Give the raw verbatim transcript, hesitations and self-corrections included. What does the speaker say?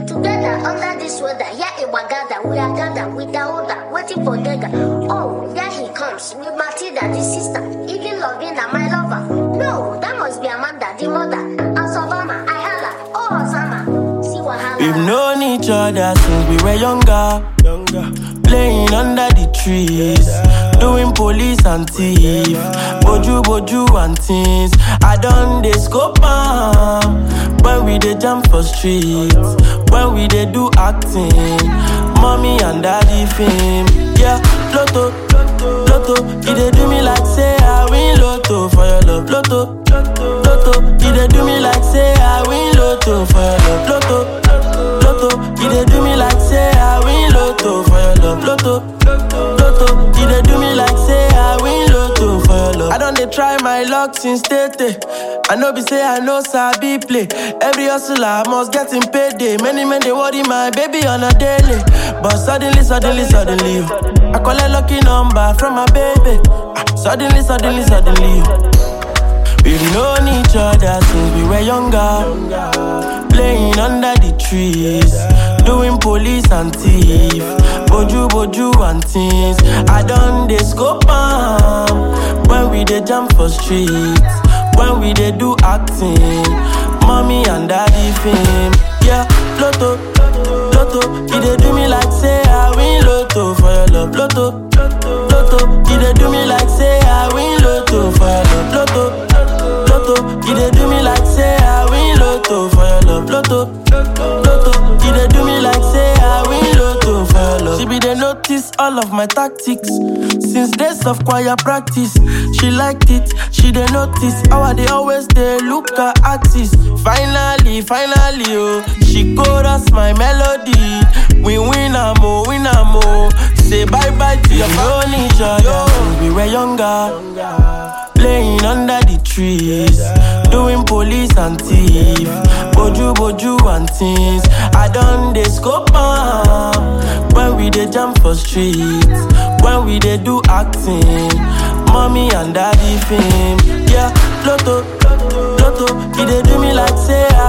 Together under this weather, yeah, it was gathered. We are gathered with the order, waiting for Dega. Oh, yeah, he comes with Matilda, the sister. Even Lovina, my lover. No, that must be Amanda, the mother. As Obama, I holla. Oh, Osama. See what holla. We've known each other since we were younger. Younger. Playing under the trees. Doing police and thief. Boju, boju and things. I done the scope am. When we dey jump for streets. When we dey do acting. Mommy and daddy fame. Yeah, Lotto, Lotto. You dey do me like say I win Lotto for your love. Lotto, Lotto. You dey do me like say I win Lotto for your love. Lotto, Lotto. You dey do me like say I win Lotto for your love. Lotto, Lotto. You dey do me like say I win Lotto for your love. I don dey try my luck since tete. I know be say I know sabi play. Every hustler must get him payday. Many men they worry my baby on a daily. But suddenly, suddenly, suddenly I call a lucky number from my baby. Suddenly, suddenly, suddenly we've known each other since we were younger. Playing under the trees. Doing police and thief. Boju, boju and things. I done the scope am. When we dey jump for streets. When we dey do acting. Mommy and daddy fame. Yeah, Lotto, Lotto. You dey do me like say I win Lotto for your love. Lotto, Lotto. You dey do me like say I win Lotto for your love. Lotto, Lotto. You dey do me like say I win Lotto for your love. Lotto, Lotto. You dey do me like say I win Lotto for your love. She be dey notice all of my tactics. Since days of choir practice, she liked it. She dey notice how I dey always dey look her artist. Finally, finally, oh, she chorus my melody. We win am oh, win am oh. Say bye bye to your own each other. We were younger, playing under the trees, doing police and thief. Boju, boju and things. I done the scope am. When we dey jump for streets. When we dey do acting. Mommy and daddy fame. Yeah, Lotto, Lotto. You dey do me like say I